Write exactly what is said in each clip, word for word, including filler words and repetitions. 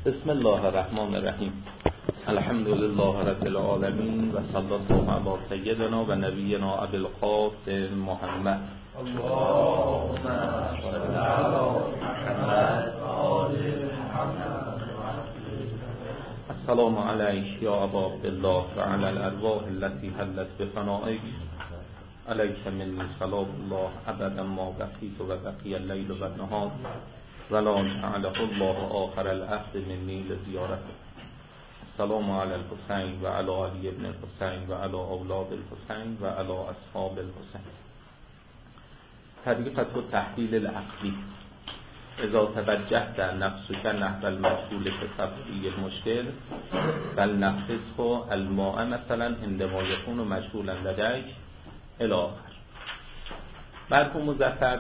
بسم الله الرحمن الرحیم. الحمد لله رب العالمین و صلی الله علی سیدنا و نبینا ابی القاسم محمد. اللهم صل علی محمد و آل محمد. السلام علیک یا ابا عبدالله و علی الارواح التي حلت بفنائک. علیک منی سلام الله ابدا ما بقیت و بقی اللیل و النهار ولا جعله الله آخر العهد منی لزیارته. السلام علی الحسین و علی علی ابن الحسین و علی اولاد الحسین و علی اصحاب الحسین. طریقة التحلیل العقلی. اذا توجهت نفسك نحو المجهول كتفصیل المشکل بل نقصه الماء مثلا عندما يكون مجهولا لديك الی آخر. مرحوم مظفر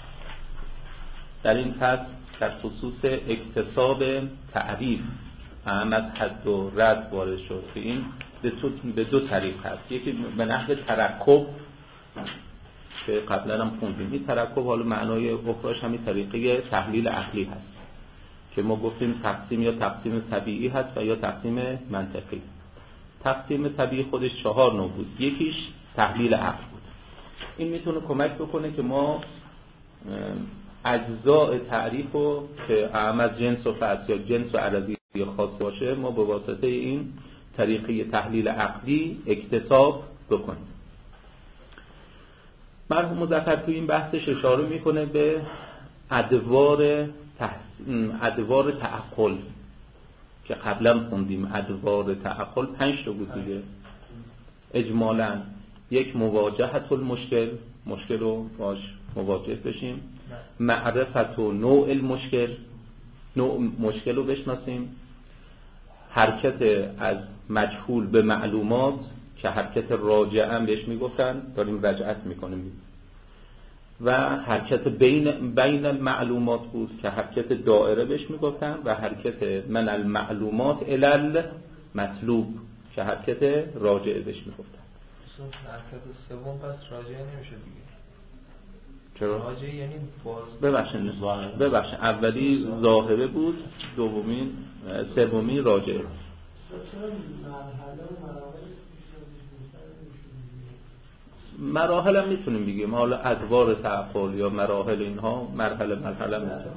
در این فصل در خصوص اکتساب تعریف احمد حد و رد وارد شد که این به, به دو طریق هست. یکی به نحو ترکب که قبلا هم خوندیم. این ترکب حالا معنای اخراش همین طریقه تحلیل عقلی هست که ما گفتیم تقسیم یا تقسیم طبیعی هست و یا تقسیم منطقی. تقسیم طبیعی خودش چهار نوع بود. یکیش تحلیل عقل بود. این میتونه کمک بکنه که ما اجزاء تعریف رو که اهم از جنس و فصل یا جنس و عرضی خاص باشه ما به واسطه این طریقه تحلیل عقلی اکتساب بکنیم. مرحوم مظفر تو این بحثش اشاره میکنه به ادوار تح... ادوار تعقل که قبلا خوندیم. ادوار تعقل پنج تا بود دیگه. اجمالاً یک مواجهت المشکل، مشکل رو باش مواجه بشیم. معرفت و نوع المشکل، نوع مشکل رو بشناسیم. حرکت از مجهول به معلومات که حرکت راجعه بهش میگفتن، داریم رجعت میکنیم. و حرکت بین بین المعلومات بود که حرکت دائره بهش میگفتن. و حرکت من المعلومات الی المطلوب که حرکت راجعه بهش میگفتن. حرکت سوم پس راجعه نمیشه دیگه. چرا؟ راجعه یعنی باز ببخشید ببخشید اولی ظاهره بود، دومی سومی راجعه. مراحل هم میتونیم بگیم. حالا ادوار تعقل یا مراحل اینها مرحله مرحله میتونیم.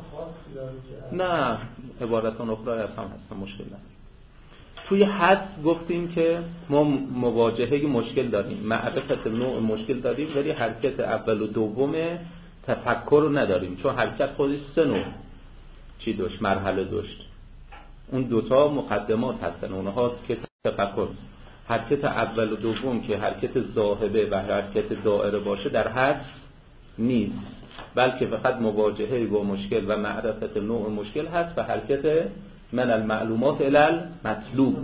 نه عبارتان اخرى هم هست، مشکل نداره. توی حد گفتیم که ما مواجهه مشکل داریم، معرفت نوع مشکل داریم، ولی حرکت اول و دوم تفکر رو نداریم. چون حرکت خودش سه نوع چی داشت؟ مرحله داشت. اون دوتا مقدمات هستن، اونهاست که تفکر. حرکت اول و دوم که حرکت ذاهبه و حرکت دائره باشه در حد نیست، بلکه فقط مواجهه با مشکل و معرفت نوع مشکل هست و حرکت من المعلومات الی المطلوب.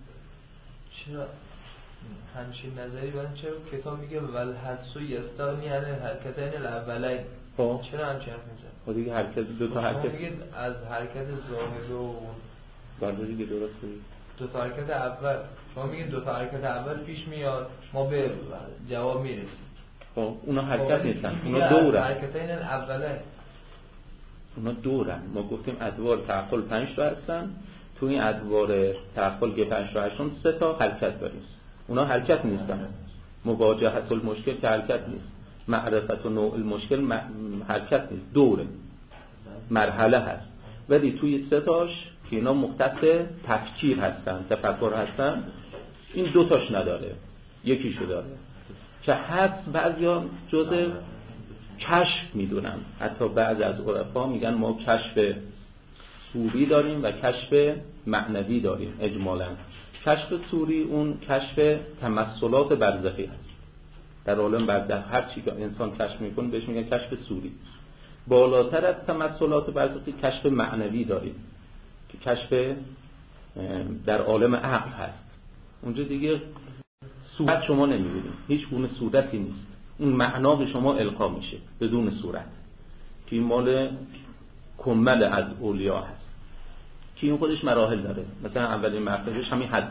چرا همچین نظری برن؟ چرا کتاب میگه والحدث یستغنی یعنی حرکتین الاولین؟ خب چرا همچین حرف میزنه؟ خب دیگه حرکت دو تا حرکت میگه از حرکت ظاهر و برداری دیگه درست کنید. دو تا حرکت اول شما میگید دو تا حرکت اول پیش میاد ما به جواب میرسیم. خب اونا حرکت خب نیستن، اونا دورن. حرکتین الاولین اونا دورن. ما گفتیم ادوار تعقل پنج تا هستن. تو این ادوار تعقل که پنج تا هستن سه تا حرکت داریم. اونا حرکت نیستن. مواجهت المشکل که حرکت نیست. معرفت و نوع المشکل م... حرکت نیست، دوره، مرحله هست. ولی توی سه تاش که اینا مختص تفکیر هستن، تفکر هستن، این دو تاش نداره، یکیشو داره که حد بعضیا جزء کشف میدونن. حتی بعض از عرفا میگن ما کشف صوری داریم و کشف معنوی داریم. اجمالا کشف صوری اون کشف تمثلات برزخی هست. در عالم برزخ هر چی که انسان کشف میکنه بهش میگن کشف صوری. بالاتر از تمثلات برزخی کشف معنوی داریم که کشف در عالم عقل هست. اونجا دیگه صورت شما نمیبینید، هیچ گونه صورتی نیست، اون معنا به شما القا میشه بدون صورت که این مال کمل از اولیا هست که این خودش مراحل داره. مثلا اولین مرحلهش همین حد،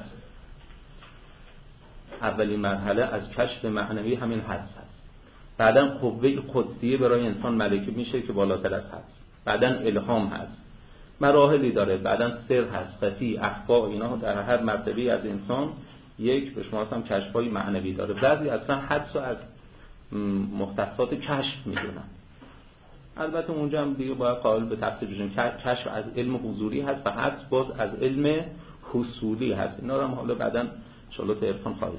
اولین مرحله از کشف معنوی همین حد هست. بعدن قوه قدسیه برای انسان ملکه میشه که بالاتر از حد. بعدن الهام هست. مراحلی داره، بعداً سر هست، خفی، اخفا، اینا در هر مرتبه از انسان یک به شما هم کشف‌های معنوی داره. بعضی اصلا حدس از مختصات کشف میدونن. البته اونجا هم دیگه باید قابل به تفسیر بشیم. کشف از علم حضوری هست و حدس باز از علم حصولی هست. اینا رو هم حالا بعداً ان شاء الله تو عرفان خواهید.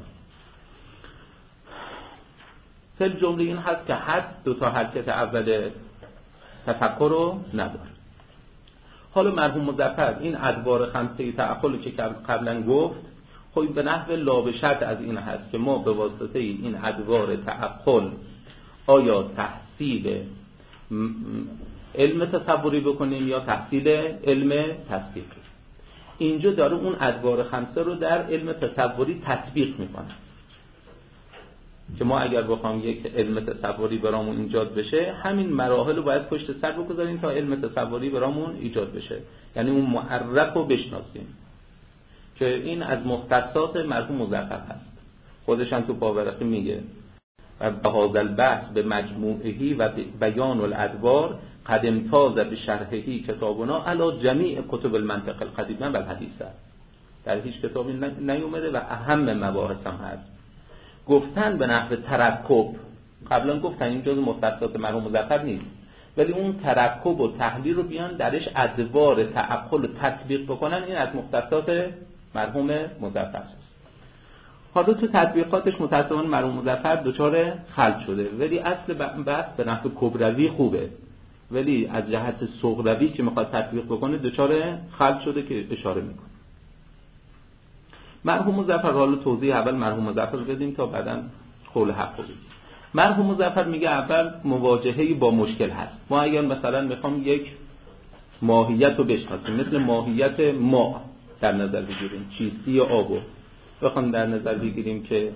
فل جمله این هست که حدس دو تا حرکت اول تفکر رو نداره. حالا مرحوم مظفر این ادوار خمسه تعقل که قبلا گفت، خب به نحو لابشت از این هست که ما به واسطه این ادوار تعقل آیا تحصیل علم تصوری بکنیم یا تحصیل علم تصدیق. اینجا داره اون ادوار خمسه رو در علم تصوری تطبیق میکنه که ما اگر بخوام یک علم تصوری برامون ایجاد بشه، همین مراحل رو باید پشت سر بگذاریم تا علم تصوری برامون ایجاد بشه، یعنی اون معرف رو بشناسیم که این از مختصات مرحوم مظفر هست. خودش هم تو پاورقی میگه و بهذا البحث به مجموعهی و بیان الادوار قد امتاز به شرحهی کتابنا علی جمیع کتب المنطق القدیمه و الحدیثه. در هیچ کتابی نیومده و اهم مباحث هم هست. گفتن به نحو ترکب، قبلا گفتن این جزء مختصات مرحوم مظفر نیست، ولی اون ترکب و تحلیل رو بیان درش ادوار تعقل و تطبیق بکنن، این از مختصات مرحوم مظفر است. حالا تو تطبیقاتش متأسفانه مرحوم مظفر دچار خلط شده، ولی اصل بحث به نحو کبروی خوبه، ولی از جهت صغروی که میخواد تطبیق بکنه دچار خلط شده که اشاره میکنه. مرحوم مظفر، حالا توضیح اول مرحوم مظفر رو بدیم تا بعداً قول حق رو بگیم. مرحوم مظفر میگه اول مواجهه‌ای با مشکل هست. ما اگر مثلا میخوام یک ماهیت رو بشناسیم، مثل ماهیت ماء در نظر بگیریم، چیستی آبو بخوام در نظر بگیریم که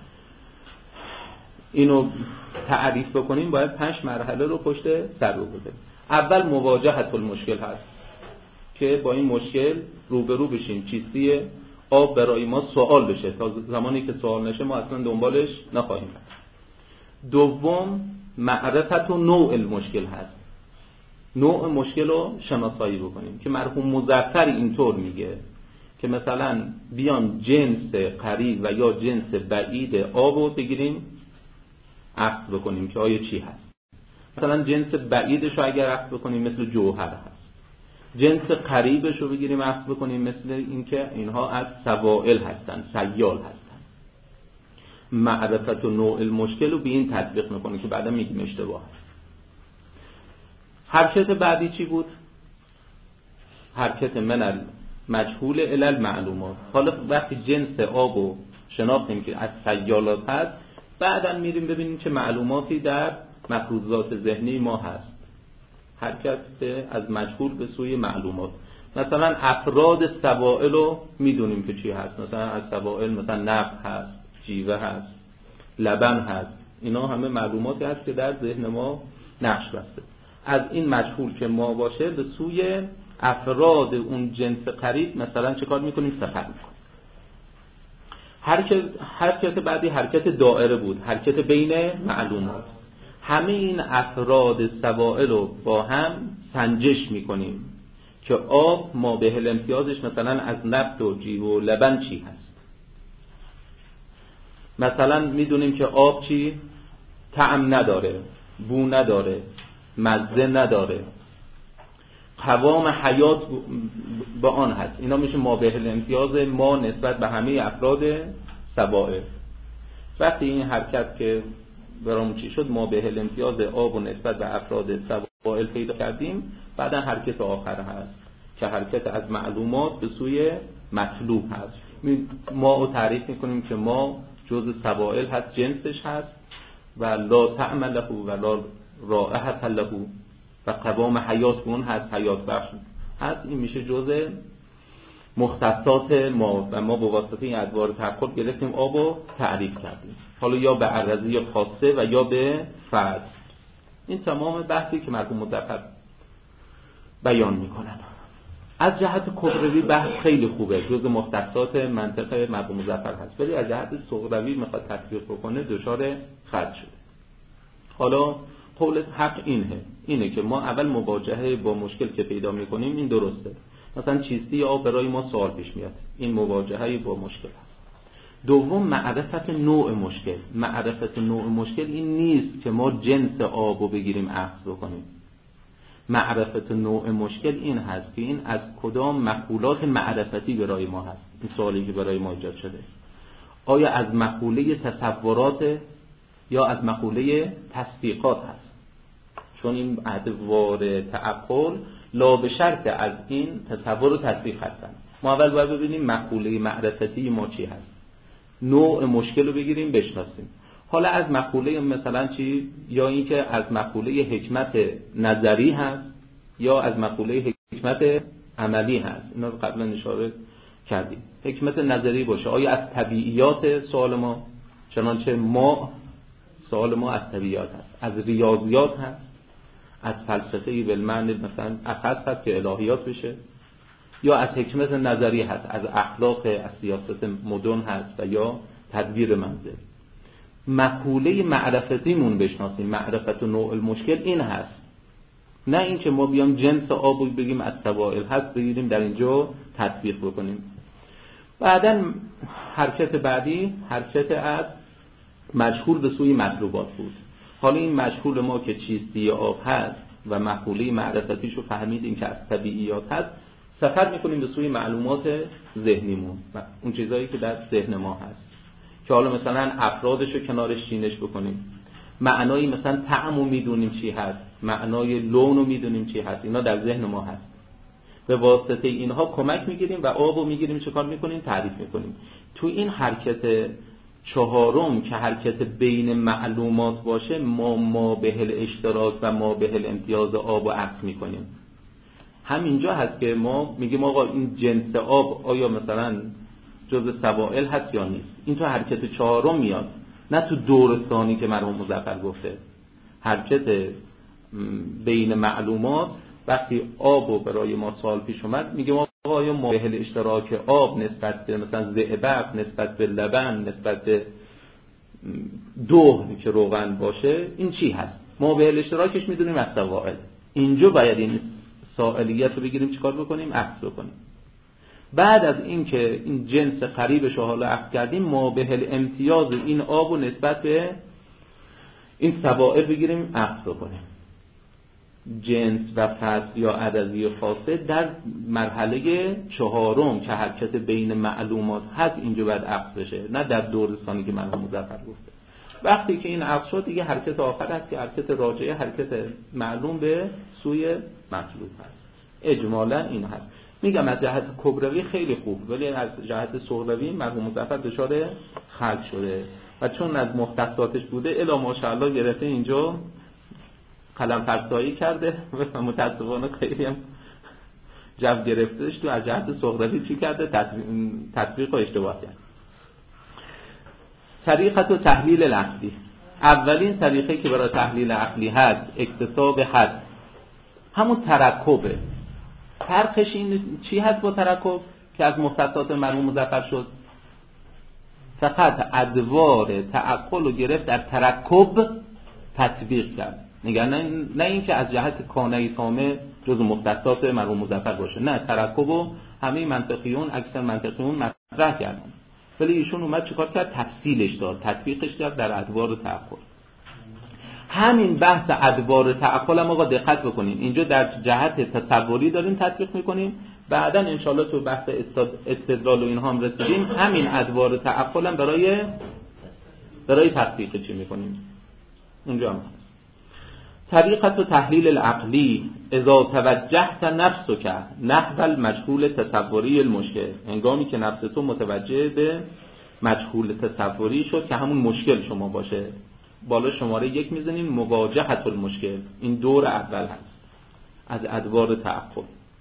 اینو تعریف بکنیم، باید پنج مرحله رو پشت سر بگذاریم. اول مواجهت المشکل هست که با این مشکل روبرو بشیم، چیستی آب برای ما سوال بشه، تا زمانی که سوال نشه ما اصلا دنبالش نخواهیم رفت. دوم معرفت و نوع المشکل هست، نوع مشکل رو شناسایی بکنیم که مرحوم مظفر اینطور میگه که مثلا بیان جنس قریب و یا جنس بعید آب رو بگیریم عکس بکنیم که آیا چی هست. مثلا جنس بعیدش رو اگر عکس بکنیم مثل جوهر هست، جنس قریبش رو بگیریم عکس بکنیم مثل اینکه اینها از سوائل هستن، سیال هستن. معرفت و نوع المشکل رو به این تطبیق میکنه که بعدا میگیم اشتباه هست. حرکت بعدی چی بود؟ حرکت من مجهول الی المعلومات. حالا وقتی جنس آب رو شناختیم که از سیالات هست، بعدا میریم ببینیم چه معلوماتی در مفروضات ذهنی ما هست. حرکت از مجهول به سوی معلومات. مثلا افراد سوائل رو میدونیم که چی هست، مثلا از سوائل مثلا نفت هست، جیوه هست، لبن هست، اینا همه معلوماتی هست که در ذهن ما نقش بسته. از این مجهول که ما باشه به سوی افراد اون جنس قریب مثلا چه کار میکنیم؟ سفر میکنیم. حرکت حرکت بعدی حرکت دائره بود، حرکت بین معلومات. همه این افراد سوائل رو با هم سنجش میکنیم که آب ما به الامتیازش مثلا از نفت و جیوه و لبن چی هست. مثلا میدونیم که آب چی؟ طعم نداره، بو نداره، مزه نداره، قوام حیات با آن هست. اینا میشه ما به الامتیاز ما نسبت به همه افراد سوائل. وقتی این حرکت که برامون چی شد، ما به الامتیاز آب و نسبت به افراد سوائل پیدا کردیم، بعدا حرکت آخر هست که حرکت از معلومات به سوی مطلوب هست. ما رو تعریف میکنیم که ما جزء سوائل هست، جنسش هست و لا طعم له و لا رائحة له و قوام حیات اون هست، حیات بخش هست. این میشه جزء مختصات ما و ما به واسطه این ادوار تعقل گرفتیم آب رو تعریف کردیم، حالا یا به عرضی خاصه و یا به فرد. این تمام بحثی که مرحوم مظفر بیان میکنن. از جهت کبروی بحث خیلی خوبه، جزء مختصات منطقه مرحوم مظفر هست، ولی از جهت صغروی میخواد تطبیق بکنه دچار خلط شده. حالا قول حق اینه اینه که ما اول مواجهه با مشکل که پیدا میکنیم این درسته، مثلا چیستی آب برای ما سوال پیش میاد، این مواجهه با مشکل هست. دوم معرفت نوع مشکل. معرفت نوع مشکل این نیست که ما جنس آب رو بگیریم اخذ بکنیم. معرفت نوع مشکل این هست که این از کدام مقولات معرفتی برای ما هست. این سوالی که برای ما ایجاد شده، آیا از مقوله تصورات یا از مقوله تصدیقات هست؟ چون این ادوار تعقل لا به شرط از این تصور و تصدیق هستن. ما اول باید ببینیم مقوله معرفتی ما چی هست، نوع مشکل رو بگیریم بشناسیم. حالا از مقوله مثلا چی، یا این که از مقوله حکمت نظری هست یا از مقوله حکمت عملی هست. اینا رو قبلا اشاره کردیم. حکمت نظری باشه، آیا از طبیعیات سوال ما، چنانچه ما سوال ما از طبیعیات هست، از ریاضیات هست، از فلسفه بالمعنی مثلا اخذ هست که الهیات بشه، یا از حکمت نظری هست، از اخلاق، از سیاست مدن هست و یا تدبیر منزل. مقوله معرفتیمون بشناسیم. معرفت و نوع المشکل این هست، نه این که ما بیام جنس آب بگیم از سوائل هست بگیریم در اینجا تطبیق بکنیم. بعدن حرکت بعدی حرکت از مجهول به سوی مطلوبات بود. حالا این مجهول ما که چیستی آب هست و مقوله معرفتیشو فهمیدیم که از طبیعیات هست، سفر میکنیم به سوی معلومات ذهنیمون و اون چیزایی که در ذهن ما هست که حالا مثلا افرادشو کنارش چینش بکنیم. معنایی مثلا طعمو میدونیم چی هست، معنای لونو میدونیم چی هست، اینا در ذهن ما هست. به واسطه اینها کمک میگیریم و آبو میگیریم چه کار میکنیم؟ تعریف میکنیم. تو این حرکت چهارم که حرکت بین معلومات باشه، ما ما بهل اشتراک و ما بهل امتیاز آب و عکس میکنیم. همینجا هست که ما میگیم آقا این جنس آب آیا مثلا جزء سوائل هست یا نیست. این تو حرکت چهارم میاد، نه تو دور ثانی که مرحوم مظفر گفته. حرکت بین معلومات وقتی آبو برای ما سوال پیش اومد، میگیم آقا آیا ما بهل اشتراک آب نسبت به مثلا زئبق، نسبت به لبن، نسبت به دهن که روغن باشه، این چی هست؟ ما بهل اشتراکش میدونیم از سوائل. اینجا باید این سائلیت رو بگیریم چیکار بکنیم؟ عکس بکنیم. بعد از این که این جنس قریبش رو حالا عکس کردیم، ما بهل امتیاز این آب رو نسبت به این سوائل بگیریم عکس بکنیم. جنس و فصل یا عددی خاصه در مرحله چهارم که حرکت بین معلومات هست اینجا باید عکس بشه، نه در دورستانی که مرحوم مظفر گفته. وقتی که این عکس شد دیگه حرکت آخر هست که حرکت راجعه، حرکت معلوم به سوی مطلوب هست. اجمالا این هست. میگم از جهت کبروی خیلی خوب، ولی از جهت صغروی مرحوم مظفر دچار خلق شده و چون از مختصاتش بوده الا ماشاءالله گرفته اینجا قلم فرسایی کرده و متاسفانه خیلی هم جو گرفتهش تو از جهت صغروی چی کرده؟ تطبیق و اشتباه کرد. طریقت و تحلیل العقلی. اولین طریقه که برای تحلیل عقلی هست اکتساب حد، همون ترکبه. فرقش این چی هست با ترکب که از مختصات مرحوم مظفر شد؟ فقط ادوار تعقل رو گرفت در ترکب تطبیق کرد. نگه نه, نه این که از جهت کانه تامه جز مختصات مرحوم مظفر باشه، نه، ترکب و همه منطقیون اکثر منطقیون مطرح کردن، ولی ایشون اومد چیکار کرد؟ تفصیلش داد، تطبیقش کرد در ادوار تعقل. همین بحث ادوار تعقل هم آقا دقت بکنیم، اینجا در جهت تصوری داریم تطبیق میکنیم، بعدا انشالله تو بحث استدلال و اینها هم رسیدیم، همین ادوار تعقل هم برای برای تطبیق چی میکنیم اونجا هم هست. طریقت و تحلیل العقلی اذا توجهت نفسک نحو المجهول تصوری المشکل، هنگامی که نفس تو متوجه به مجهول تصوری شد که همون مشکل شما باشه. بالا شماره یک میزنیم مواجهت المشکل، این دور اول هست از ادوار تعقل.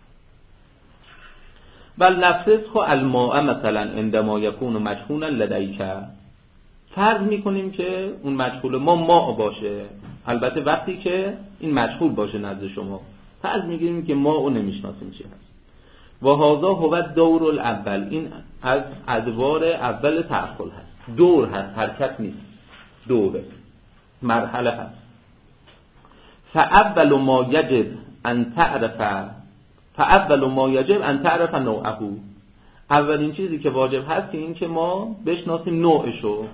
بل نفسه خو الماء مثلا عندما یکون مجهولا لدیک، فرض میکنیم که اون مجهول ما ماء باشه، البته وقتی که این مجهول باشه نزد شما. فرض میگیریم که ماء رو نمیشناسیم چی هست. و هذا هو الدور الاول، این از ادوار اول تعقل هست. دور هست، حرکت نیست، دوره، مرحله هست. فاول ما یجب ان تعرف فاول ما یجب ان تعرف نوعه. اولین چیزی که واجب هست که این که ما بشناسیم نوعشو.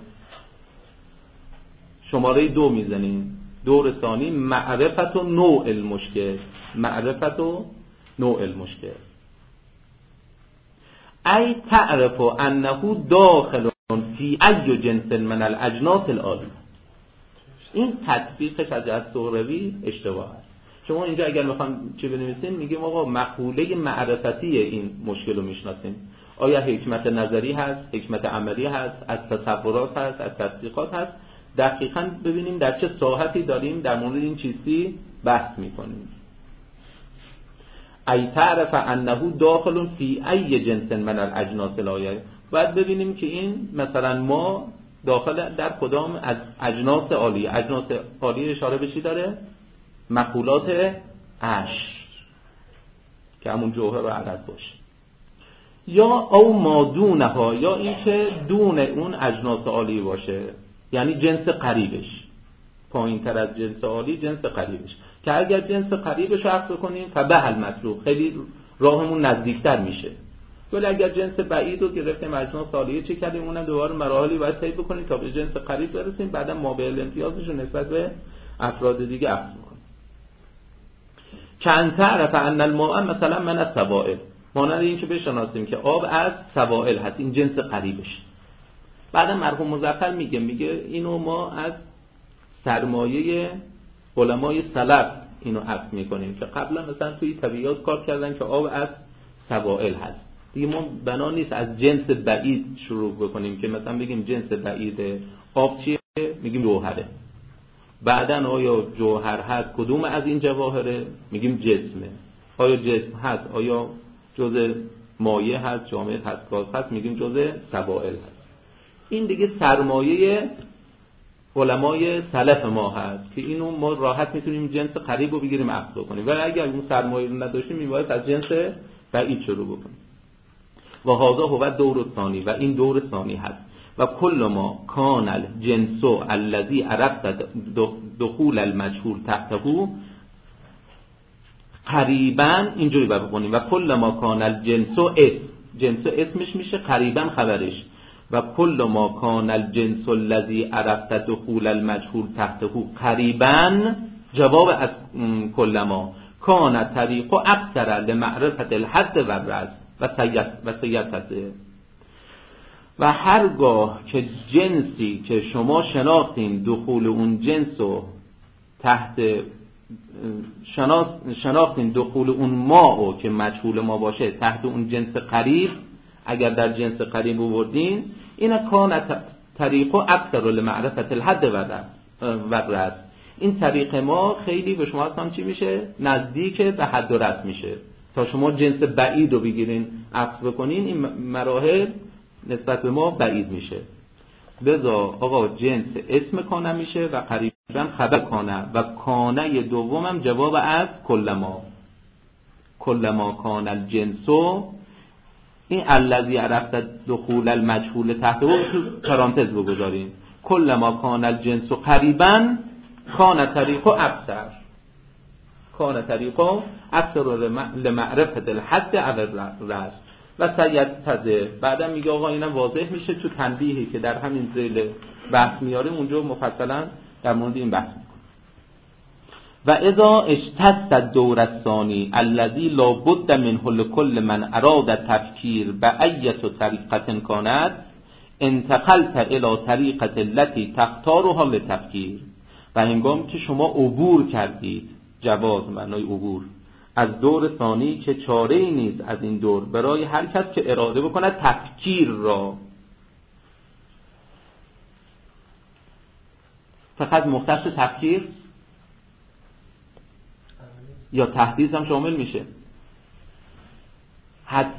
شماره دو میزنیم، دور ثانی، معرفت و نوع المشکل. معرفت و نوع المشکل. ای تعرف انه داخل فی ای جنس من الاجناس العالی. این تطبیقش از از سهروی اشتباه است. شما اینجا اگر میخوام چی بنویسین میگیم آقا مقوله معرفتی این مشکل رو میشناسیم. آیا حکمت نظری هست، حکمت عملی هست، از تصورات هست، از تطبیقات هست. دقیقاً ببینیم در چه ساحتی داریم در مورد این چیزی بحث میکنیم. ای تعرف انه داخل فی ای جنس من الاجناس العالیه. باید ببینیم که این مثلا ما داخل در کدام از اجناس عالیه. اجناس عالیه اشاره به چی داره؟ مقولات عشر که همون جوهر و عدد باشه، یا او ما دونها، یا این که دون اون اجناس عالی باشه، یعنی جنس قریبش، پایین تر از جنس عالی جنس قریبش. که اگر جنس قریبش رو عرض کنیم فبه المطلوب، خیلی راهمون نزدیکتر میشه. ولی اگر جنس بعید رو گرفتیم اجناس عالیه چه کردیم، اونم دوباره مراحلی باید طی بکنیم تا به جنس قریب برسیم، بعدا مابعد امتیازش رو نسبت به افراد دیگه عرض کنیم. که ان تعرف ان الماء مثلا من السوائل، مانند این که بشناسیم که آب از سوائل هست، این جنس قریبش. بعدا مرحوم مظفر میگه میگه اینو ما از سرمایه علمای سلف اینو عرض میکنیم که قبلا مثلا توی طبیعیات کار کردن که آب از سوائل هست. دیگه ما بنا نیست از جنس بعید شروع بکنیم که مثلا بگیم جنس بعید آب چیه، میگیم جوهره. بعدن آیا جوهر هست کدوم از این جواهره، میگیم جسمه. آیا جسم هست، آیا جزء مایع هست، جامد هست، گاز هست، میگیم جزء سوائل هست. این دیگه سرمایه علمای سلف ما هست که اینو ما راحت میتونیم جنس قریب رو بگیریم عقد کنیم، ولی اگر اون سرمایه رو نداشتیم میباید از جنس بعید شروع بکنیم. و هذا هو دور ثانی، و این دور ثانی هست. و کل ما کان الجنس الذي عرفت دخول المجهول تحته قریبا، اینجوری باید بکنیم. و کل ما کان الجنس اسم، جنس اسمش میشه، قریبا خبرش. و کل ما کان الجنس الذي عرفت دخول المجهول تحته قریبا، جواب از کل ما کان طریق اکثر لمعرفت الحد و الرأس و سیدته. و هرگاه که جنسی که شما شناختین دخول اون جنس رو تحت شناختین دخول اون ما که مجهول ما باشه تحت اون جنس قریب، اگر در جنس قریب آوردین، این کان طریق اکثر لمعرفت الحد و الرأس. این طریق ما خیلی به شما اصلا چی میشه؟ نزدیک به حد و رأس میشه. تا شما جنس بعید رو بگیرین عکس بکنین، این مراحل نسبت به ما بعید میشه. لذا آقا جنس اسم کانه میشه و قریبا خبر کانه، و کانه دومم جواب از کل ما. کل ما کان الجنسو، این الذی عرفت دخول المجهول تحت رو تو پرانتز بگذاریم. کل ما کان الجنس قریبا کان طریق اکثر، کان طریق اکثر لمعرفت الحد علی الرأس و سیدته. بعدا میگه آقا اینم واضح میشه تو تنبیهی که در همین ذیل بحث میاریم، اونجا مفصلا در مورد این بحث میکنه. و اذا اشتد الدور الثانی الذي لا بد منه لكل من اراد تفکیر بأية طریقة كانت انتقلت الى طریقة التي تختارها للتفکیر. و هنگام که شما عبور کردید، جواز معنای عبور، از دور ثانی که چاره ای نیست از این دور برای هر کس که اراده بکنه تفکیر را، فقط مختص تفکیر یا تحدیث هم شامل میشه. حد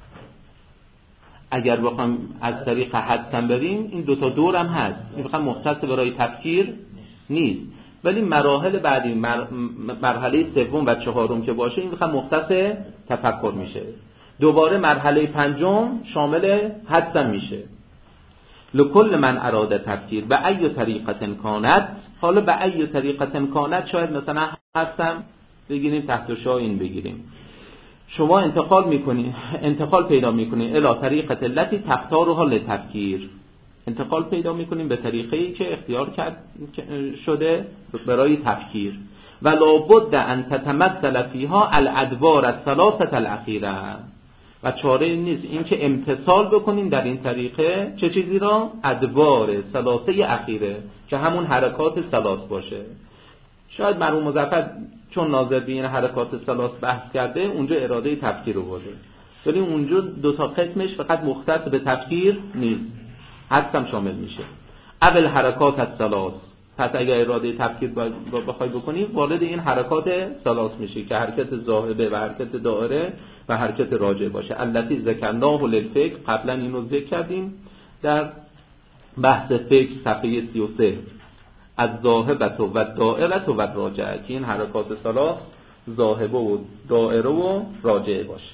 اگر بخوام از طریق حد هم بریم، این دوتا دور هم هست، این فقط مختص برای تفکیر نیست، ولی مراحل بعدی مر... مرحله سوم و چهارم که باشه این فقط مختص تفکر میشه. دوباره مرحله پنجم شامل حد هم میشه. لکل من اراده تفکیر به ای طریقه کانت. حالا به ای طریقه کانت شاید مثلا هستم بگیریم، تحت شاه این بگیریم. شما انتقال میکنید، انتقال پیدا میکنید الی طریقه التي تختارها للتفکیر، انتقال پیدا میکنیم به طریقه‌ای که اختیار کرد شده برای تفکیر. و لابد ان تتمثل فيها الادوار الثلاثه الاخیره، و چاره نیست این که امتثال بکنیم در این طریقه چه چیزی را؟ ادوار ثلاثه اخیره که همون حرکات ثلاث باشه. شاید مرحوم مظفر چون ناظر به این حرکات ثلاث بحث کرده اونجا اراده تفکیر رو برده، ولی اونجا دو تا قسمش فقط مختص به تفکیر نیست، حدسم شامل میشه. اول حرکات الثلاث، پس اگر اراده تفکیر بخوای بکنی وارد این حرکات ثلاث میشه که حرکت ذاهبه و حرکت دائره و حرکت راجع باشه. التی ذکرناه للفکر، قبلا اینو ذکر کردیم در بحث فکر صفحه سی و سه، از ذاهبت و دائره و راجعه، که این حرکات ثلاث ذاهبه و دائره و راجع باشه.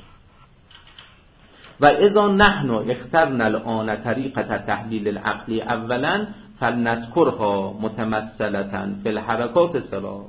و اذا نحن اخترنا الان طریقه تحلیل العقلی اولا فلنذكرها متمثلة فی الحرکات الثلاث.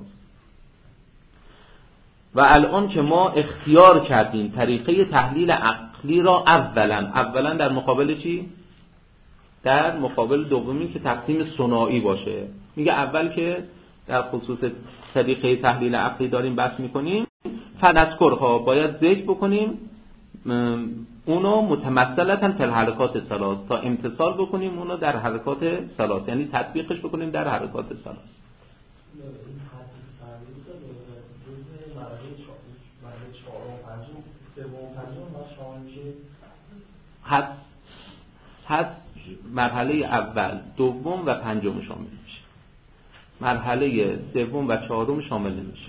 و الان که ما اختیار کردیم طریقه تحلیل عقلی را اولا، اولا در مقابل چی؟ در مقابل دومی که تقسیم ثنایی باشه. میگه اول که در خصوص طریقه تحلیل عقلی داریم بحث میکنیم، فنذكرها باید ذکر بکنیم اونو متمثلتاً فی الحرکات ثلاث، تا امتثال بکنیم اونو در حرکات ثلاث، یعنی تطبیقش بکنیم در حرکات ثلاث. حد حد مرحله اول، دوم و پنجم شامل میشه، مرحله سوم و چهارم شامل نمیشه.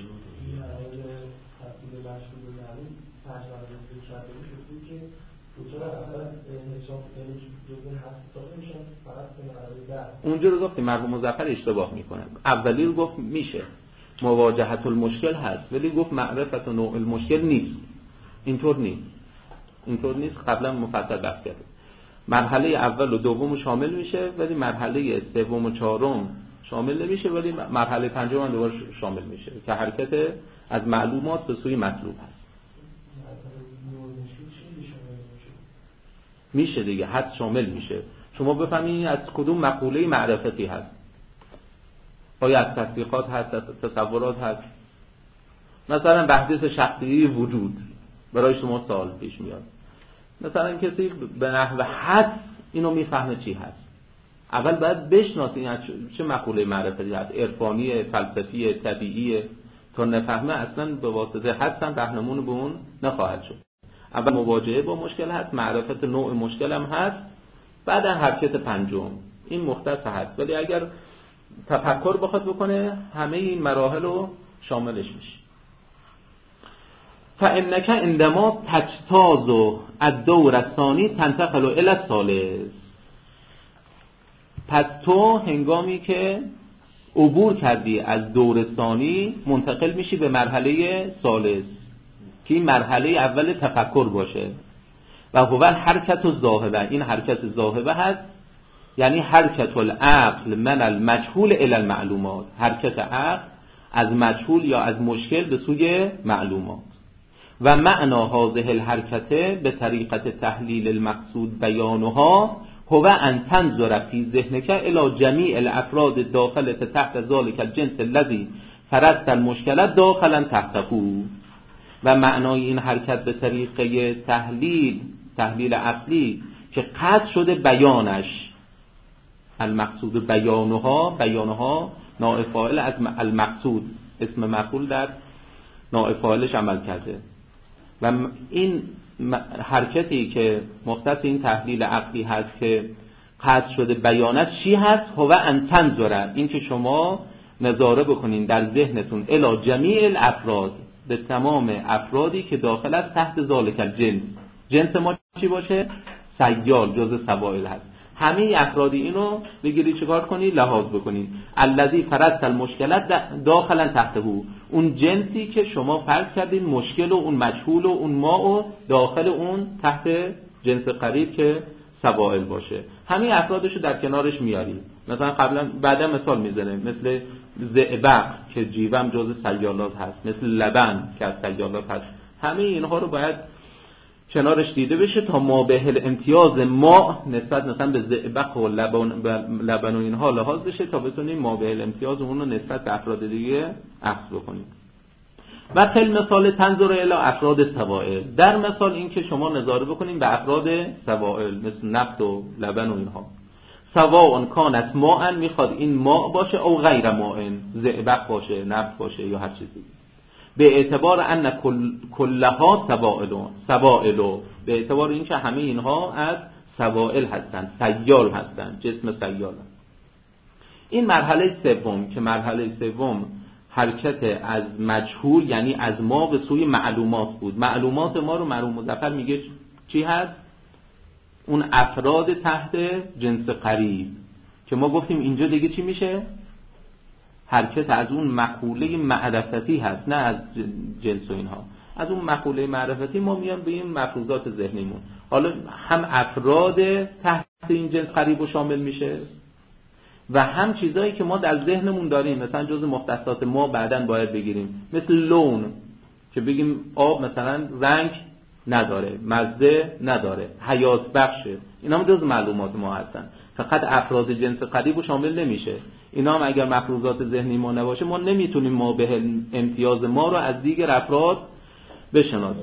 اونجا رو گفتیم مرحوم مظفر اشتباه میکنه، اولی رو گفت میشه مواجهت المشکل هست، ولی گفت معرفت و نوع المشکل نیست. اینطور نیست، اینطور نیست، قبلا مفصل بحث کردیم. مرحله اول و دوم شامل میشه، ولی مرحله سوم و چهارم شامل نمیشه، ولی مرحله پنجم هم دوباره شامل میشه که حرکت از معلومات به سوی مطلوب هست. میشه دیگه، حد شامل میشه. شما بفهمید از کدوم مقوله معرفتی هست، آیا از تصدیقات هست، از تصورات هست. مثلا بحث شخصی وجود برای شما سوال پیش میاد، مثلا کسی به نحو حد اینو میفهمه چی هست، اول باید بشناسی چه مقوله معرفتی هست، عرفانی، فلسفی، طبیعی. تا نفهمه اصلا به واسطه حد هم رهنمون به اون نخواهد شد. اول مواجهه با مشکل هست، معرفت نوع مشکل هم هست، بعد حرکت پنجم. این مختص هست، ولی اگر تفکر بخواد بکنه همه این مراحل رو شاملش میشه. فإنك عندما تجتاز الدور الثاني تنتقل الى الثالث، پس تو هنگامی که عبور کردی از دور ثانی منتقل میشی به مرحله ثالث که این مرحله اول تفکر باشه. و هو حرکت الذاهبه، این حرکت ذاهبه هست، یعنی حرکت العقل من المجهول الى المعلومات، حرکت عقل از مجهول یا از مشکل به سوی معلومات. و معنا هذه الحرکت به طریقت تحلیل المقصود بیانها هو ان تنظر فی ذهنک الی جمیع الافراد الداخله تحت ذلك الجنس الذي فرضت المشکل داخلا تحته. و معنای این حرکت به طریقه تحلیل تحلیل عقلی که قصد شده بیانش، المقصود بیانها، بیانها نائب فاعل از المقصود، اسم مفعول در نائب فاعلش عمل کرده. و این حرکتی که مختص این تحلیل عقلی هست که قصد شده بیانت چی هست؟ هو ان تنظر، این که شما نظاره بکنین در ذهنتون الی جمیع الافراد، به تمام افرادی که داخل است تحت ذالک الجنس. جنس ما چی باشه؟ سیال، جزء سوائل هست. همه افرادی اینو بگیری چیکار کنی؟ لحاظ بکنین. الذی فرضت المشکلات داخلا تحته، اون جنسی که شما فرض کردین مشکل و اون مجهول و اون ما و داخل اون تحت جنس قریب که سوائل باشه، همه افرادشو در کنارش میاری. مثلا قبلا بعدا مثال میزنه، مثل زئبق که جیوم جزء سیالات هست، مثل لبن که از سیالات هست، همه اینها رو باید کنارش دیده بشه تا مابهل امتیاز ما نسبت مثلا به زئبق و لبن, لبن و اینها لحاظ بشه تا بتونیم مابهل امتیاز اون رو نسبت به افراد دیگه اخذ بکنیم. و فی مثال تنظر الی افراد سوائل، در مثال این که شما نظاره بکنیم به افراد سوائل مثل نفت و لبن و اینها. سواء کانت ماء، میخواد این ماء باشه او غیر ماء، زئبق باشه، نفت باشه یا هر چیزی، به اعتبار ان کل کلها سوائل سوائل به اعتبار اینکه همه اینها از سوائل هستند، سیال هستند، جسم سیال. این مرحله سوم که مرحله سوم حرکت از مجهول یعنی از ما به سوی معلومات بود. معلومات ما رو مرحوم مظفر میگه چی هست؟ اون افراد تحت جنس قریب که ما گفتیم اینجا دیگه چی میشه؟ حرکت از اون مقوله معرفتی هست، نه از جنس و اینها. از اون مقوله معرفتی ما میان به این مفروضات ذهنیمون. حالا هم افراد تحت این جنس قریب و شامل میشه و هم چیزایی که ما در ذهنمون داریم، مثلا جزء مختصات ما بعداً باید بگیریم، مثل لون که بگیم آب مثلا رنگ نداره، مزه نداره، حیات بخشه، اینا هم جز معلومات ما هستن. فقط افراد جنس قریب شامل نمیشه. اینا هم اگر مفروضات ذهنی ما نباشه ما نمیتونیم ما به امتیاز ما رو از دیگر افراد بشناسیم.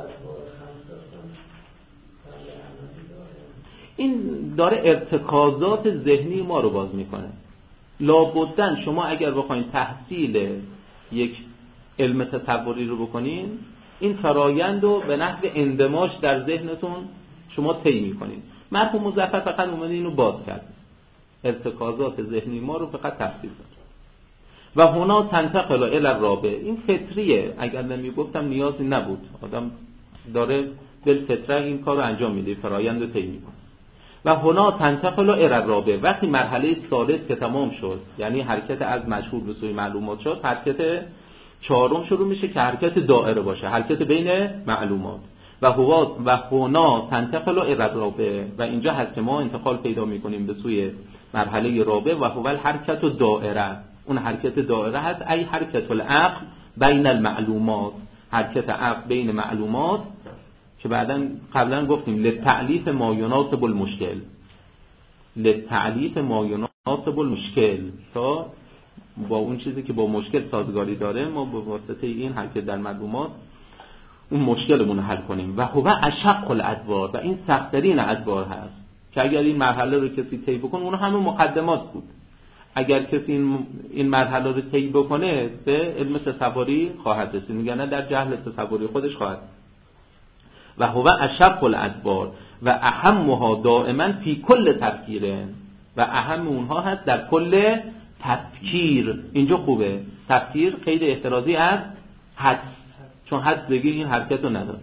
این داره ارتکازات ذهنی ما رو باز میکنه. لابدن شما اگر بخواید تحصیل یک علم تصوری رو بکنین، این فرایند رو به نحو اندماج در ذهنتون شما طی میکنین. مرحوم مظفر فقط اومده اینو باز کرد، ارتکازات ذهنی ما رو فقط تفسیر کرد. و هنا تنتقل الی الرابع، این فطریه، اگر نمیگفتم نیازی نبود، آدم داره بالفطره این کار رو انجام میده، فرایند رو طی میکنه. و هنا تنتقل الی الرابع، وقتی مرحله ثالث که تمام شد، یعنی حرکت از مشهور به سوی معلومات شد، حرکت چهارم شروع میشه که حرکت دائره باشه، حرکت بین معلومات. و هوا و هنا تنتقل الی الرابع، و اینجا هست که ما انتقال پیدا میکنیم به سوی مرحله رابع. و هو الحرکت دائره، اون حرکت دائره هست، ای حرکت العقل بین المعلومات، حرکت عقل بین معلومات که بعداً قبلا گفتیم لتعلیف ما یناسب المشکل، لتعلیف ما یناسب المشکل، تا با اون چیزی که با مشکل سازگاری داره ما به واسطه این حرکت در معلومات اون مشکلمون حل کنیم. و هو اشق الادوار، و این سخت‌ترین ادوار هست که اگر این مرحله رو کسی طی بکنه، اون همه مقدمات بود، اگر کسی این این مرحله رو طی بکنه به علم تصوری خواهد رسید، میگن در جهل تصوری خودش خواهد. و هو اشق الادوار و اهمها دائما فی کل تفکیر، و اهم اونها هست در کل تفکیر. اینجا خوبه، تفکیر قید احترازی از حد، چون حد دیگه این حرکت رو نداره.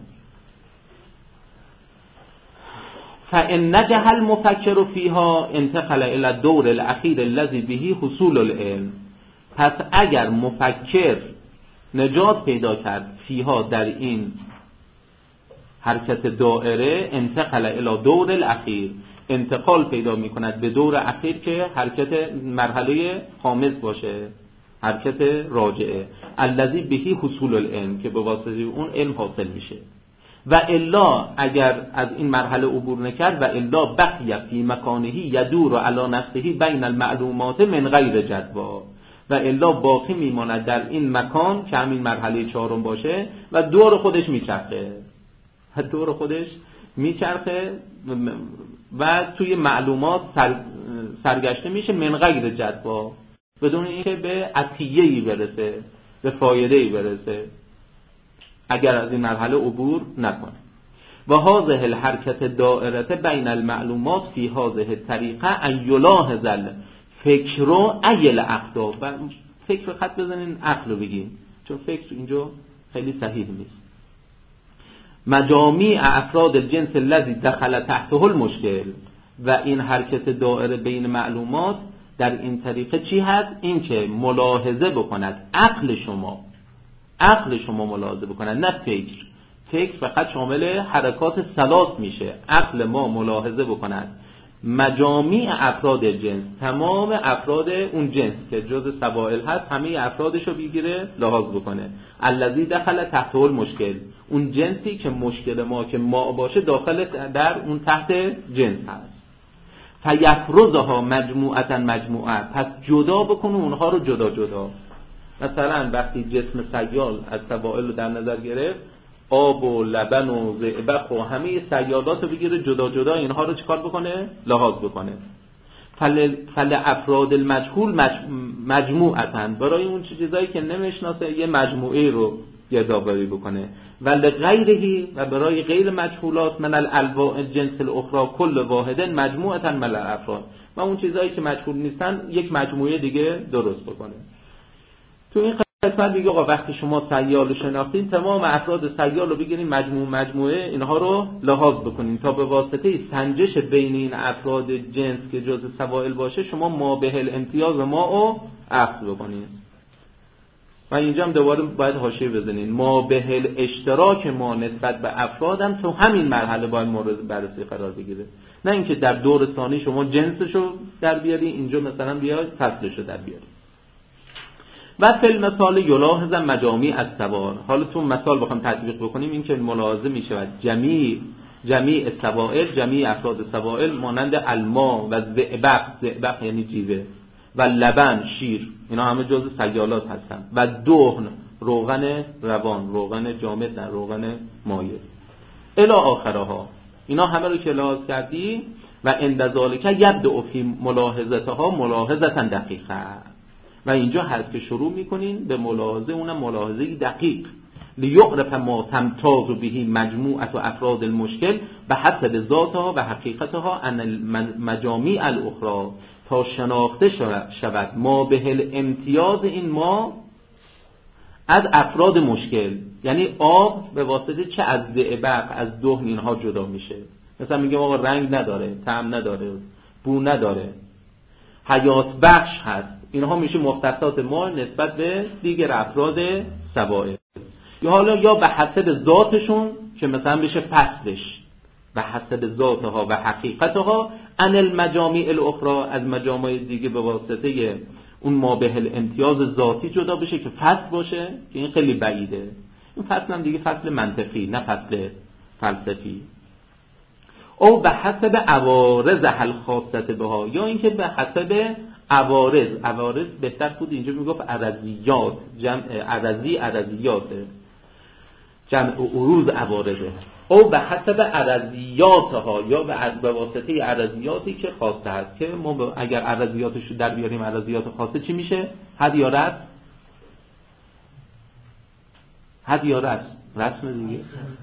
فإن نجح المفکر فیها انتقل الى الدور الاخیر الذي به حصول العلم، پس اگر مفکر نجات پیدا کرد فیها در این حرکت دائره، انتقل الی دور الاخیر، انتقال پیدا میکند به دور اخیر که حرکت مرحله خامس باشه، حرکت راجعه، الذی بهی حصول العلم، که به واسطه اون علم حاصل میشه. و الا اگر از این مرحله عبور نکرد، و الا بقی فی مکانه یدور علی نفسه بین المعلومات من غیر جدوا، و الا باقی میماند در این مکان که همین مرحله چهارم باشه و دور خودش میچرخه، دور خودش میچرخه و توی معلومات سر سرگشته میشه من غیر جدوا، بدون اینکه به عطیه‌ای برسه، به فایده‌ای برسه، اگر از این مرحله عبور نکنه. و هذه الحرکت دائره بین المعلومات فی هذه الطریقه ان یلاحظ الفکر ایل اقدام، و فکر خط بزنین عقل رو بگین، چون فکر اینجا خیلی صحیح نیست. مجامیع افراد الجنس الذی دخل تحته المشکل، و این حرکت دائره بین معلومات در این طریقه چی هست؟ این که ملاحظه بکند عقل شما، عقل شما ملاحظه بکند، نه فکر. فکر فقط شامل حرکات ثلاث میشه، عقل ما ملاحظه بکند مجامیع افراد جنس، تمام افراد اون جنس که جز سوائل هست همه افرادشو بگیره لحاظ بکنه. الذی دخل تحت المشکل، اون جنسی که مشکل ما که ما باشه داخل در اون تحت جنس هست. فیفرزها مجموعتا مجموعه، پس جدا بکنه اونها رو جدا جدا. مثلا وقتی جسم سیال از سوائل رو در نظر گرفت، آب و لبن و زئبق و همه سیالات رو بگیره جدا جدا، اینها رو چیکار بکنه؟ لحاظ بکنه. فل, فل افراد المجهول مج... مجموعتاً، برای اون چیزایی که نمیشناسه یه مجموعه رو گردآوری بکنه. ولی غیرهی، و برای غیر مجهولات من الالواء جنس الاخرى کل واحد مجموعتاً من الافراد، و اون چیزایی که مجهول نیستن یک مجموعه دیگه درست بکنه. تو این قسمت دیگه آقا وقتی شما سیال رو شناختین، تمام افراد سیال رو بگیرین مجموع مجموعه اینها رو لحاظ بکنین تا به واسطه سنجش بین این افراد جنس که جز سوائل باشه شما ما به الامتیاز ما رو اخذ بکنین. و اینجا هم دوباره باید حاشیه بزنین، ما به الاشتراک ما نسبت به افرادم تو همین مرحله باید مورد بررسی قرار بگیره، نه اینکه در دور ثانی شما جنسشو در بیاری اینجا مثلا بیای فصلشو در بیاری. و فی المثال یلاحظ مجامیع السوار، حالا تو مثال بخوام تطبیق بکنیم این که ملاحظه می شود جمیع جمیع السوائل، جمیع افراد سوائل مانند الماء و زئبق، زئبق یعنی جیوه، و لبن شیر، اینا همه جزء سیالات هستن، و دهن روغن روان، روغن جامد نه روغن مایع الی آخرها، اینا همه رو که لحاظ کردی و عند ذالک یبدأ فی ملاحظتها ملاحظه دقیقه، و اینجا هست که شروع میکنین به ملاحظه، اونم ملاحظه دقیق، لیعرف ما تمتاز به مجموعه افراد المشکل به حسب ذاتها و حقیقتها ان المجامیع الاخرى، تا شناخته شود ما به الامتیاز این ما از افراد مشکل، یعنی آب به واسطه چه از زئبق از دهن اینها جدا میشه. مثلا میگم آقا رنگ نداره، طعم نداره، بو نداره، حیات بخش هست، اینها میشه مختصات ما نسبت به دیگر افراد سوائل. یا حالا یا به حسب ذاتشون که مثلا بشه فصلش، به حسب ذاتها و حقیقتها ان المجامیع الاخرى، از مجامع دیگه به واسطه اون ما به الامتیاز ذاتی جدا بشه که فصل باشه، که این خیلی بعیده. این فصل هم دیگه فصل منطقی نه فصل فلسفی. او به حسب عوارض الخاصه بها، یا اینکه به حسب عوارض، عوارض بهتر بود اینجا میگفت عرضیات، جمع عرضی عرضیاته، جمع عروض عوارضه. او به حسب عرضیاتها، یا به واسطه عرضیاتی که خاصه هست، که ما اگر عرضیاتشو در بیاریم عرضیات خاصه چی میشه؟ حد یا رسم؟ حد یا رسم؟ رسم دیگه.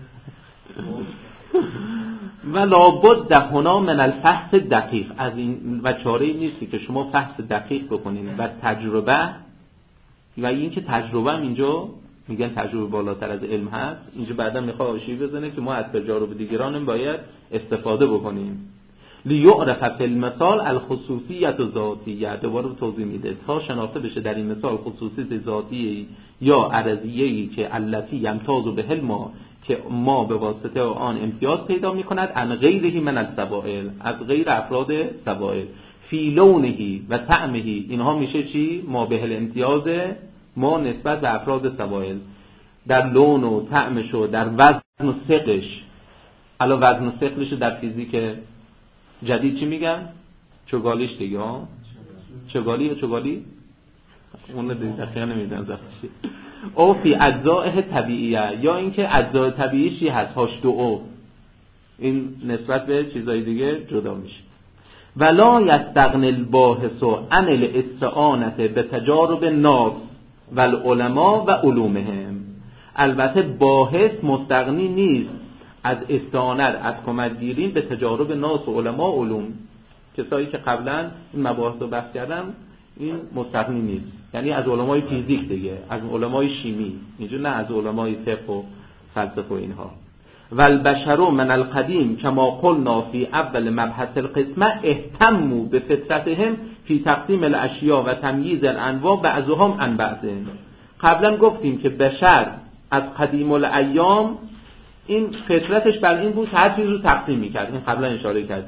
و لابد هنا من الفحص دقیق، از این و چاره نیستی که شما فحص دقیق بکنین و تجربه، و این که تجربه هم اینجا میگن تجربه بالاتر از علم هست، اینجا بعدا میخواد حاشیه بزنه که ما از تجارب دیگران باید استفاده بکنیم. لیعرف فی المثال الخصوصیت ذاتیه، دوباره توضیح میده تا شناخته بشه در این مثال خصوصیت ذاتی یا عرضیه‌ای که التی یمتاز به ما، که ما به واسطه آن امتیاز پیدا میکند، ان غیرهی من السوائل، از غیر افراد سوائل، فی لونهی و طعمهی، اینها میشه چی؟ ما به الامتیاز ما نسبت به افراد سوائل، در لون و طعمش و در وزن و ثقلش. الان وزن و ثقلش در فیزیک جدید چی میگن؟ چگالیش دیگه ها، چگالی یا چگالی اون دقیقا نمیدونم زفتشی. او فی اجزاء طبیعیه، یا اینکه اجزاء طبیعیش چی هست؟ هاش دو او، این نسبت به چیزای دیگه جدا میشه. ولا یستغنی الباحث عن الاستعانه به تجارب الناس و العلماء و علومهم، البته باحث مستغنی نیست از استعانت، از کمک گیری به تجارب ناس و علما و علوم. کسایی که قبلا این مباحث رو بحث کردم این مستغنی نیست، یعنی از علمای فیزیک دیگه، از علمای شیمی، اینجا نه از علمای فقه و فلسفه و اینها. و البشر من القدیم کما قلنا فی اول مبحث القسمه اهتموا به فطرتهم فی تقسیم الاشیاء و تمییز الانواع بعضهم عن بعض. قبلا گفتیم که بشر از قدیم الایام این فطرتش بر این بود هر چیز رو تقسیم می‌کرد، این قبلا اشاره کردیم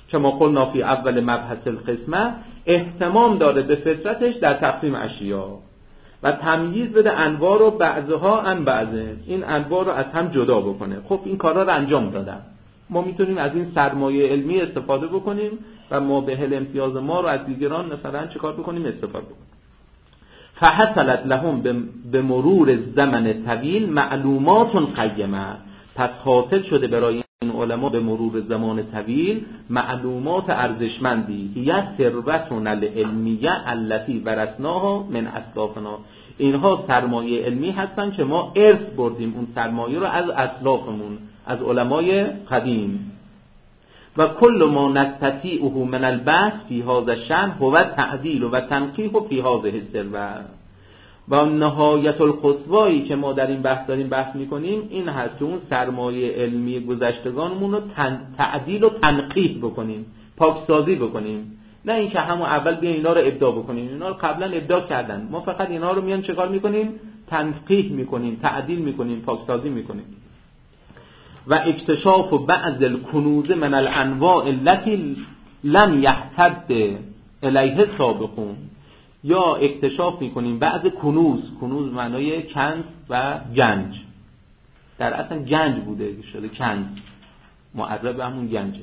که ما قلنا فی اول مبحث القسمه اهتمام داره به فطرتش در تقسیم اشیا و تمییز بده انواع رو بعضها عن بعضه، این انواع رو از هم جدا بکنه. خب این کارا رو انجام دادن، ما میتونیم از این سرمایه علمی استفاده بکنیم و ما به هل امتیاز ما رو از دیگران مثلا چه کار بکنیم؟ استفاده بکنیم. فحصلت لهم به مرور زمن طویل معلومات قیمه، پس حاصل شده برای این علما به مرور زمان طویل معلومات ارزشمندی، هی ثروتنا العلمیه التي ورثناها من اسلافنا، اینها سرمایه علمی هستن که ما ارث بردیم اون سرمایه رو از اسلافمون، از علمای قدیم. و کل ما نستطیعه من البحث فی هذا الشأن هو تعدیل و تنقیح فی هذه الثروه. و نهایت الخطوایی که ما در این بحث داریم بحث میکنیم این هست که اون سرمایه علمی گذشتگانمون رو تعدیل و تنقیح بکنیم، پاکسازی بکنیم، نه اینکه همون اول بیا اینا رو ابداع بکنیم. اینا رو قبلا ابداع کردن، ما فقط اینا رو میان چکار میکنیم؟ تنقیح میکنیم، تعدیل میکنیم، پاکسازی میکنیم. و اکتشاف بعض الکنوز من الانواع التي لم يحتد الیه سابقون، یا اکتشاف میکنیم بعض کنوز، کنوز معنای کنز و گنج، در اصل گنج بوده شده کنز، معرب همون گنجه.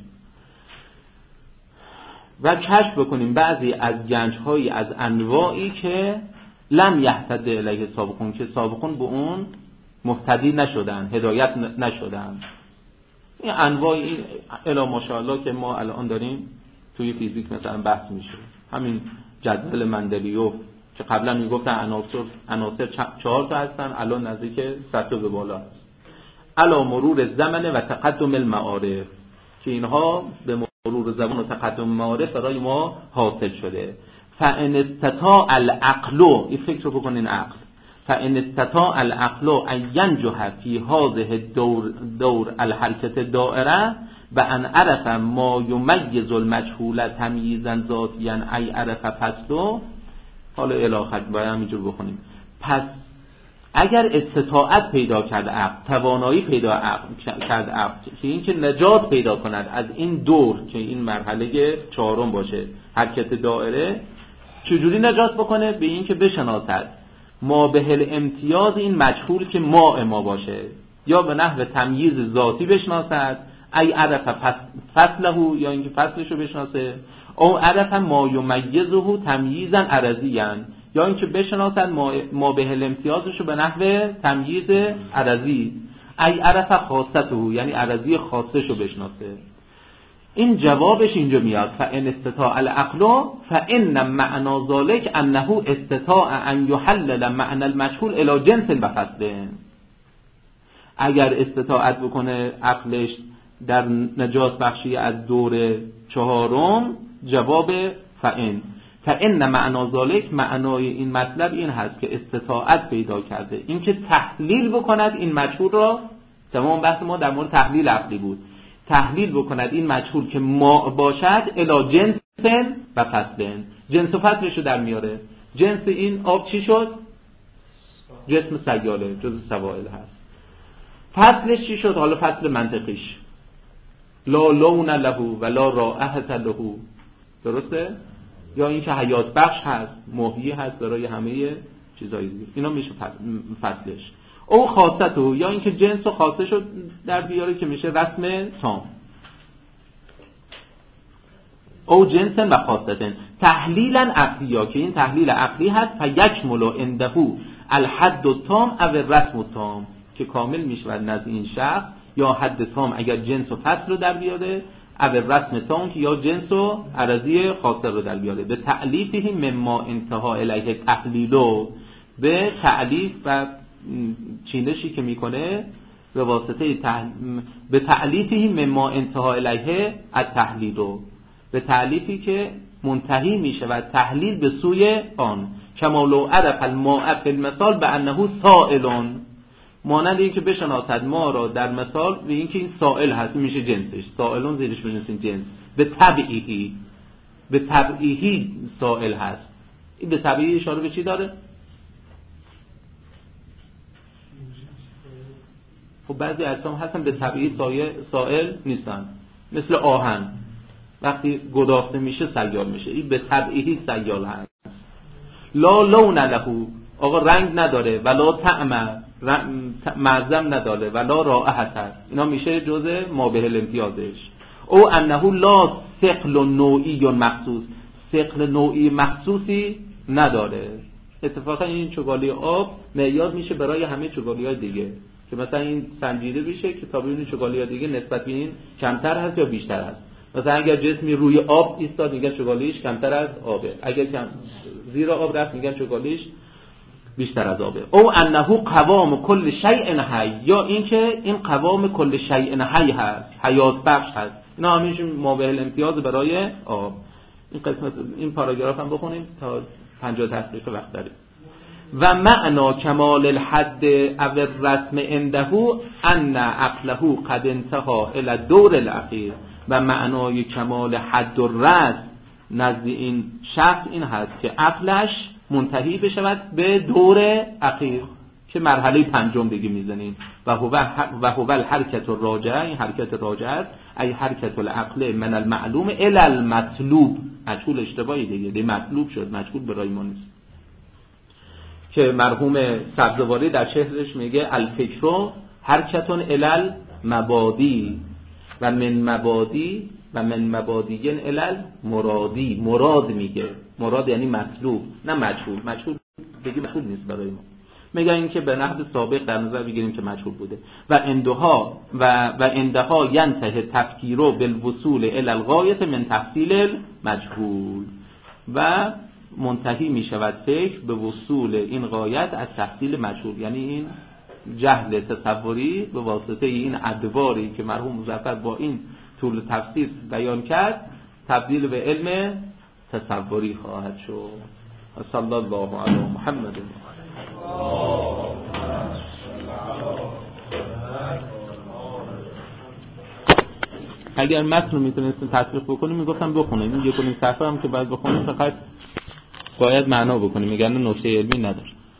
و کشف بکنیم بعضی از گنج‌هایی از انواعی که لم یهتد الیه سابقون، که سابقون به اون مهتدی نشدن، هدایت نشدن. این انواع این الا ماشاءالله که ما الان داریم توی فیزیک مثلا بحث میشه، همین جدول مندلیوف که قبلا میگفتن عناصر عناصر چهار تا هستن، الان نزدیک صد تا به بالا هست. علا مرور زمن و تقدم المعارف، که اینها به مرور زمان و تقدم معارف برای ما حاصل شده. فان استطاع العقل، این فکر رو بکنین عقل، فان استطاع العقل ان ينجح في هذه الدور دور الحرکت دائره و ان عرف ما یمیز المجهول تمییزا ذاتیا ای عرف فصلو، حالا الاخر باید همینجور بخونیم. پس اگر استطاعت پیدا کرد عقل، توانایی پیدا عقل کرد عقل که این که نجات پیدا کند از این دور که این مرحله چهارم باشه، حرکت دائره، چجوری نجات بکنه؟ به این که بشناسد ما به هل امتیاز این مجهول که ما ما باشه، یا به نحو تمییز ذاتی بشناسد، ای عرف فصله، یا اینکه فصلشو بشناسه، او عرف ما یمیزه تمییزا عرضیا، یا اینکه بشناسد ما, ما به هل امتیازشو به نحو تمییز عرضی، ای عرف خاصته، یعنی عرضی خاصشو بشناسه. این جوابش اینجا میاد، فان استطاع العقل فان معنى ذلك انه استطاع ان يحلل معنى المجهول الى جنس و فصل. اگر استطاعت بکنه عقلش در نجات بخشی از دور چهارم، جواب فان فان معنى ذلك، معنای این مطلب این هست که استطاعت پیدا کرده این که تحلیل بکند این مجهول را. تمام بحث ما در مورد تحلیل عقلی بود، تحلیل بکند این مجهول که ما باشد الی جنس و فصل، جنس و فصلش رو در میاره. جنس این آب چی شد؟ جسم سیاله، جزء سوائل هست. فصلش چی شد؟ حالا فصل منطقیش لا لون له و لا رائحة له، درسته؟ یا این که حیات بخش هست، محیی هست برای همه چیزایی دیگه، اینا میشه فصلش. او خاصته، یا این که جنس و خاصه شد در بیاره که میشه رسم تام. او جنسن و خاصتن تحلیلا عقلی، که این تحلیل عقلی هست، فیکمل عنده الحد التام او الرسم التام، که کامل میشه نزد این شخص یا حد تام اگر جنس و فصل رو در بیاره، او الرسم تام که یا جنس و عرضی خاصه رو در بیاره. به تألیفه مما انتها الیه تحلیلو، به تألیف و چینشی که میکنه به واسطه تح... به تألیفه مما انتها الیه التحلیلو، به تألیفی که منتهی میشه و تحلیل به سوی آن. کما لو عرف الماء فی المثال بانه سائلون، مانند این که بشناسد ما را در مثال به این که این سائل هست، میشه جنسش، سائلون زیرش بنویسین جنس. به طبعیهی، به طبعیهی سائل هست. این به طبعیهی اشاره به چی داره؟ خب بعضی اجسام هستن به طبعی سائل نیستن، مثل آهن. وقتی گداخته میشه سیال میشه. این به طبعی سیال هست. لا لون له، آقا رنگ نداره، ولا طعم، معزم نداره، ولا رائحت هست. اینا میشه جزء ما به الامتیازش. او انه لا ثقل نوعی مخصوص، ثقل نوعی مخصوصی نداره. اتفاقا این چگالی آب معیار میشه برای همه چگالی‌های دیگه، که مثلا این سنجیده بشه که تا ببینید چگالی‌های دیگه نسبت به این کمتر هست یا بیشتر هست. مثلا اگر جسمی روی آب ایستاد میگن چگالیش کمتر از آبه، اگر کم زیر آب رفت میگن چگالیش بیشتر از آبه. او انه قوام کل شیء حی، یا اینکه این قوام کل شیء حی هست، حیات بخش هست. اینا همیش ما به الامتیاز برای آب. این قسمت این پاراگراف هم بخونیم تا پنجاه دقیقه وقت داریم. و معنا کمال الحد او الرسم عنده ان عقله قد انتهى الى الدور الاخیر. و معنای کمال حد و رسم نزد این شخص این هست که عقلش منتهی بشود به دور اخیر که مرحله پنجم دیگه میزنین. و هو و هو الحرکت الراجعه، این حرکت راجعه است، ای حرکت العقل من المعلوم الی المطلوب. مجهول اشتباهی دیگه، دی مطلوب شد، مجهول برای ما نیست. که مرحوم سبزواری در شعرش میگه الفکر حرکتون الی المبادی و من مبادی و من مبادیین الی المرادی. مراد میگه، مراد یعنی مطلوب نه مجهول. مجهول دیگه مجهول نیست برای ما. میگه این که به نحو سابق در نظر بگیریم که مجهول بوده. و اندها و و اندها ینتهی تفکیر بالوصول الی الغایه من تحصیل المجهول. و منتهی میشود فکر به وصول این غایت از تحصیل مجهول، یعنی این جهل تصوری به واسطه این ادواری که مرحوم مظفر با این طول تفسیر بیان کرد تبدیل به علم تصوری خواهد شد. صلی الله علی محمد. اگر متن رو میتونستیم تطبیق بکنیم میگفتم بخونیم. این یک و نیم صفحه هم که باید بخونیم فقط باید معنا بکنیم، میگن نکته علمی نداره.